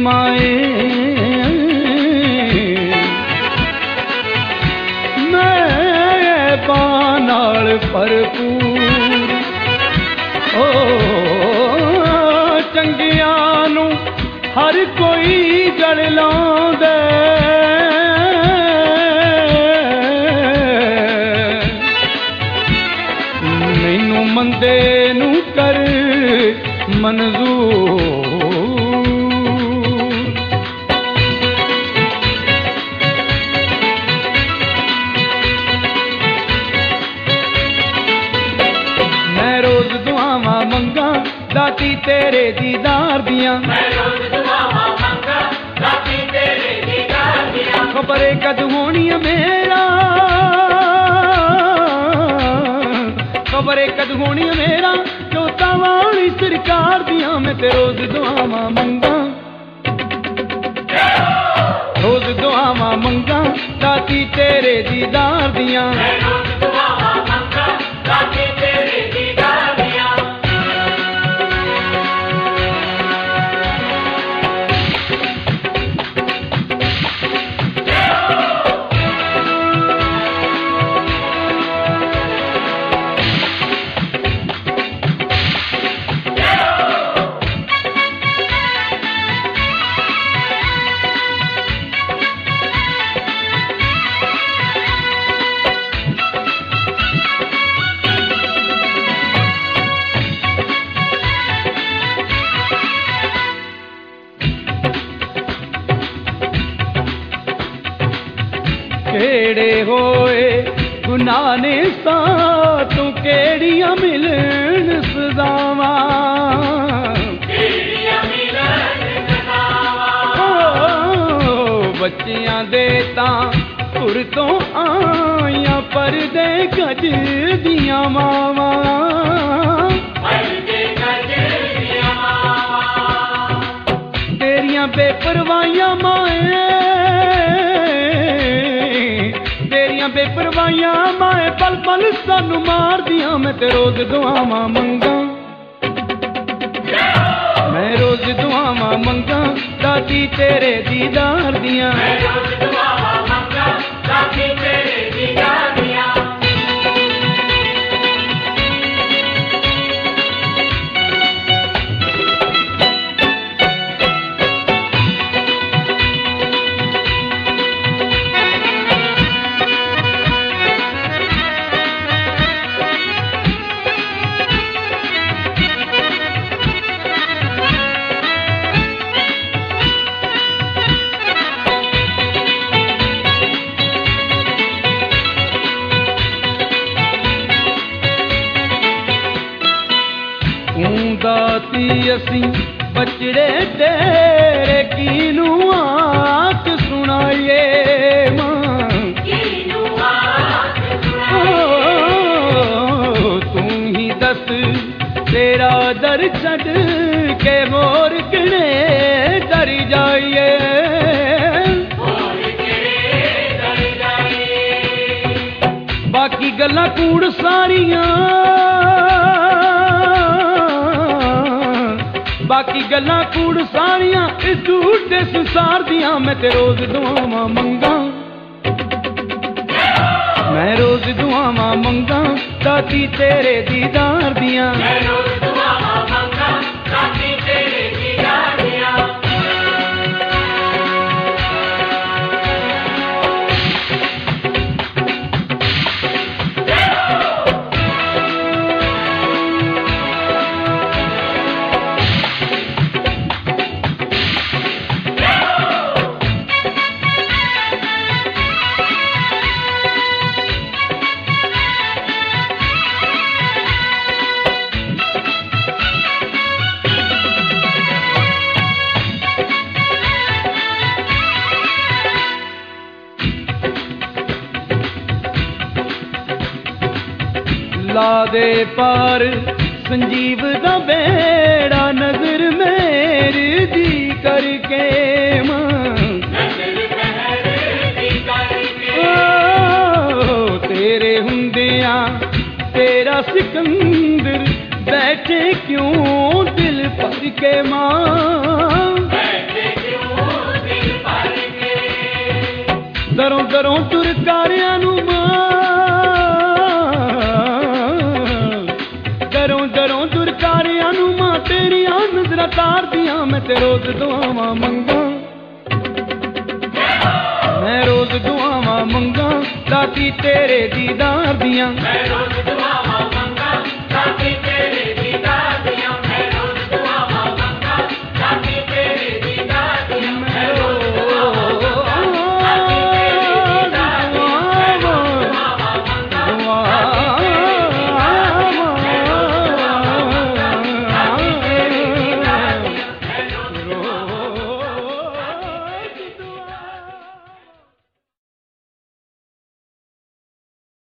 माए मैं बानाल भरपूर ओ चंगियां नू हर कोई जड़ लांदे मैनू मंदे नू कर मंजूर मैं रोज दुआवां मंगा दाती तेरे दीदार दियां खबर कद होनी मेरा खबर कद होनी मेरा जोता वाली सरकार दियां मैं ते रोज दुआवां मंगा रोज दुआवां मंगा दाती तेरे दीदार दियां केड़े होए गुनाह ने सातू केड़ियां मिलन सजावां बच्चियां दे तां पुर तो आइयां परदे गज दियां मावां तेरियां बेपरवाहियां माए बेपरवाहियां माए पल पल सानू मार दियां मैं ते रोज दुआवां मंगा मैं रोज दुआवां मंगा दाती तेरे दीदार दियां दाती असी बचड़े तेरे कीनू आख सुनाइए तू ही दस तेरा दर छड़ के मोर किने कर जाइए बाकी गल्लां कूड़ सारियां बाकी गल्लां कूड़ सारियां इस झूठे संसार दियां मैं ते रोज दुआवां मंगा मैं रोज दुआवां मंगा दाती तेरे दीदार दियां ला दे पार संजीव दा बेड़ा नजर मेरी दी करके तेरे हुंदियां तेरा सिकंदर बैठे क्यों दिल भर के मां ਦਰੋਂ ਦਰੋਂ ਤੁਰ ਕਾਰਿਆਂ ਨੂੰ ਦਰੋਂ ਦਰੋਂ ਤੁਰ ਕਾਰਿਆਂ ਨੂੰ ਮਾਂ ਤੇਰੀਆਂ ਨਜ਼ਰਾਂ ਤਾਰਦੀਆਂ ਮੈਂ ਤੇ ਰੋਜ਼ ਦੁਆਵਾਂ ਮੰਗਾਂ ਮੈਂ ਰੋਜ਼ ਦੁਆਵਾਂ ਮੰਗਾਂ ਦਾਤੀ ਤੇਰੇ ਦੀਦਾਰ ਦੀਆਂ ਮੈਂ ਰੋਜ਼ ਦੁਆਵਾਂ